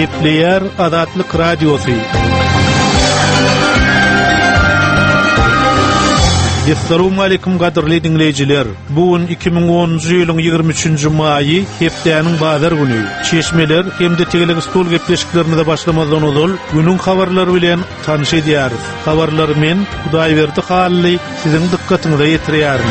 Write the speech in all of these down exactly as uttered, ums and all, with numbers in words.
Gepleyer Azatlyk Radiosu. Assalamu alaykum gaderli dinleyijiler. Bugun iki bin onuncu ýylyň ýygrimi üçinji maýy hepdeniň bazar güni. Çeşmeler hemde tegelik stol gepleşiklerini de başlamazdan ozal günüň habarlary bilen tanyş edýäris. Habarlary men Hudaýberdi Hally siziň dikkatiňize ýetirýärim.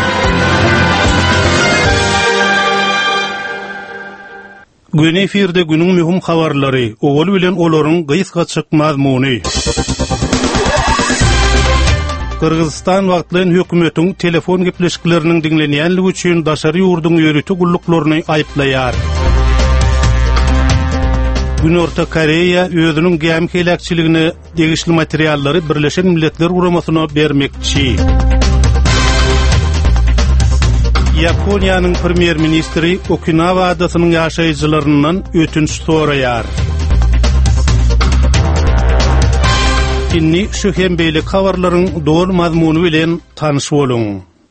Gün efirde günüň mühim habarlary, ol bilen olaryň gysgaçyk mazmuny. Kırgızstan wagtlaryň hökümetiň telefon gepleşikleriniň dinlenýänligi üçin daşary ýurduň ýörüti gulluklarını aýplaýar. Günorta Koreýa özüniň gäm helakçyligini degişli materiallary Birleşen Milletler Guramasyna bermekçi. Yaponiýanyň premier ministri Okinawa adasynyň ýaşaýjylaryndan ötünç soraýar. Inni şu hembeýlik habarlaryň dol mazmuny bilen tanyş boluň.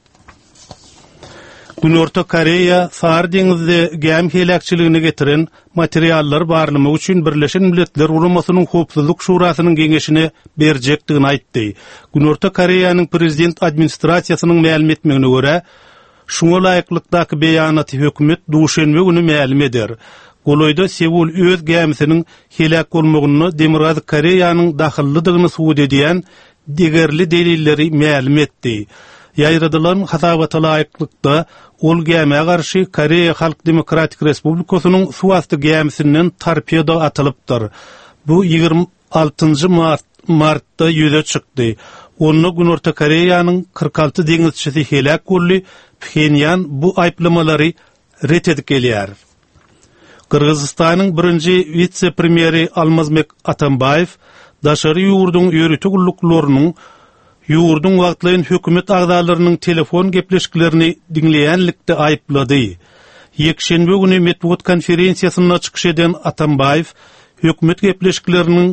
Günorta Koreýa Sar deňizde gäm helakçylygyny getiren materiallar barlymy üçin Birleşen Milletler Guramasynyň Howpsuzlyk Şurasynyň geňeşine berjekdigini aýtdy. Günorta Koreýanyň prezident administrasiýasynyň ma'lum etmegine görä, şuňa laýyklykdaky beýanaty hökümet duşenbe güni ma'lum eder. Goloyda Seul öz gämisiniň helak bolmagyny Demirgaz Koreýanyň dahyllydygyny suwd edýän degerli delilleri ma'lum etdi. Ýaýradylan hasabat laýyklykda ol gäme garşy Koreýa Halk Demokratik Respublikasynyň suwasty gämisinden torpedo atylypdyr. Bu ýygrimi altynjy martda ýüze çykdy. Onu Günorta Koreýanyň kırk alty deňizçisi helak boldy. Pxenyan bu aýplamalary ret edip gelýär. Kırgızstanyň birinji vitse-premieri Almazbek Atambayew daşary ýurduň ýörüti gulluklarynyň ýurduň wagtlaryň hökümet agdalarynyň telefon gepleşiklerini dinleýänlikde aýplady. Ýekşenbe güni medeniýet konferensiýasyna çykyş eden Atambayew hökümet gepleşikleriniň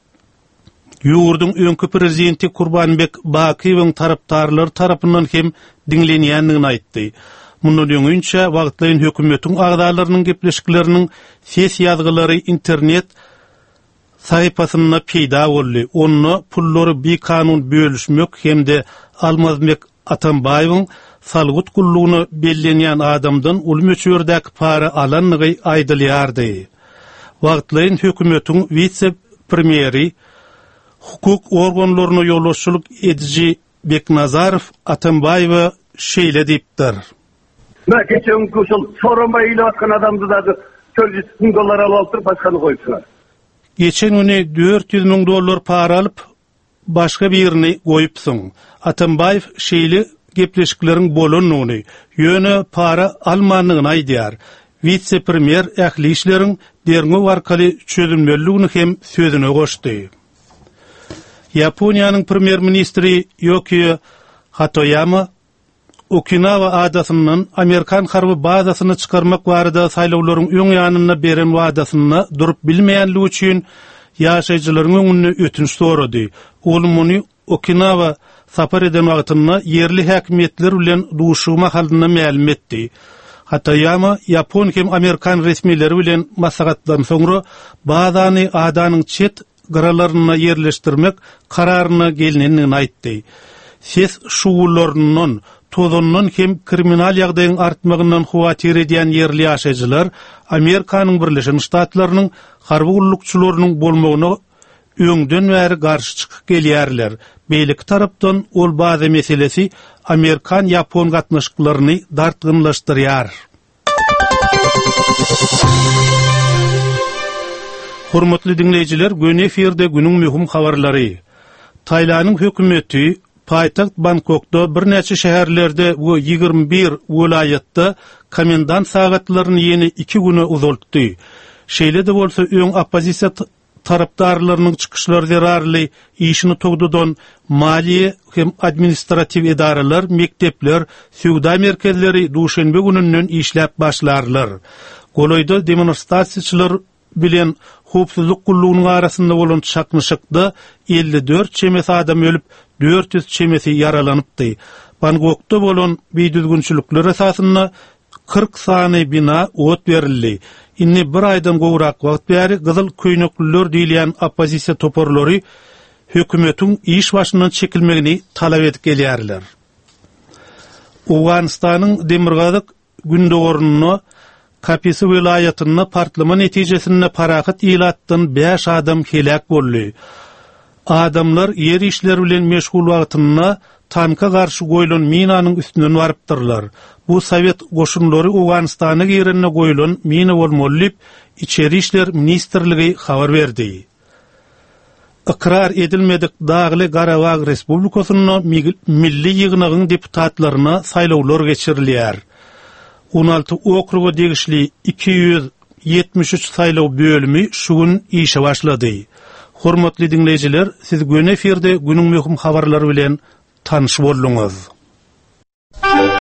ýurduň öňkü prezidenti Kurbanbek Bakiýewiň tarapdarlary tarapyndan hem dinlenýänligini aýtdy. Mundan öňünçe wagtlaryň hökümetiň agdalarynyň gepleşikleriniň ses ýazgylary internet sahypasyna peýda boldy. Onu pullary bir kanun bölüşmek hemde Almazbek Atambayewiň salgut gullugyny bellenýän adamdan ul möçürdäki para alanlygy aýdylýardy. Wagtlaryň hökümetiň vitse-premieri hukuk organlaryna ýolbaşçylyk ediji Beknazarow Atambayewa şeýle diýipdir. Ben geçen gün şol soranma ile atkan adamdı da çöl yüz dolar alıp başkanı koyupsular. Geçen güni dört yüz bin dolar para alıp başka birini koyupsun. Atambayew şeýle gepleşikleriň bolanyny, ýöne para almanlygyny aýdýar. Vitse-premier ähli işleriň derňe barkaly çözülmeligini hem sözüne goşdy. Yaponiýanyň premier ministri Yukio Hatoyama Okinawa adasynyň Amerikan harby bazasyny çykarmak barada saýlawlaryň öň ýanyna beren wadasyny durup bilmeýänligi üçin ýaşaýjylaryň öňüne ötünç sorady. Ol muny Okinawa sapar eden wagtynda yerli häkimetler bilen duşugma haldyna ma'lum etdi. Hatoyama Yapon hem Amerikan resmileri bilen maslahatdan soňra bazany adanyň çet garalaryna yerleşdirmek kararyna gelinenini aýtdy. Ses şuwullarynyň tozundan hem kriminal ýagdaýyň artmagyndan huwatir edýän yerli ýaşaýjylar Amerikanyň Birleşen Ştatlarynyň harby gullukçylarynyň bolmagyna öňden bäri garşy çykyp gelýärler. Beýlik tarapdan ol baza meselesi Amerikan-Ýapon gatnaşyklaryny dartgynlaşdyrýar. Hormatly dinleyijiler, gün efirde günüň mühim habarlary. Taýlanyň hökümeti Paytaxt Bangkokda bir neçe şäherlerde we ýygrimi bir welaýatda komendant sagatlaryny ýene iki güne uzaltdy. Şeýle de bolsa öň oppozisiýa tarapdarlarynyň çykyşlary zararly işini togdudan maliýe hem administrativ edaralar, mektepler, söwda merkezleri duşenbe gününden işläp başlarlar. Goloyda demonstrasiýaçylar bilen howpsuzlyk gullugynyň arasynda bolan çaknyşykda elli dört çemes adam ölüp dört yüz çemesi yaralanypdy. Bangkokda bolan beýdüzgünçilikler esasynda kırk sany bina ot berildi. Inni bir aydan gowrak wagt bäri Gyzyl köýnekliler diýilýän oppozisiýa toporlary hökümetiň iş başyndan çekilmegini talap edip gelýärler. Awganistanyň Demirgazyk gündogornuny Kapisi vilayatyna partlama netijesinde parahat ilatdan beş adam helak boldy. Adamlar yer işleri bilen meşgul wagtynda tanka garşy goýulan minanyň üstünden barypdyrlar. Bu Sowet goşunlary Awganistana girende goýulan mina bolmaly, içeri işler ministrligi habar berdi. Ikrar edilmedik Dağly Garabag Respublikasynyň milli ýygnagyň deputatlaryna saýlawlar geçirilýär. on alty okruga degişli iki yüz yetmiş üç saýlaw bölümi şu gün işe başlady. Hormatly dinleýijiler, siz gün eferde günüň möhüm habarlary bilen tanyş bolduňyz.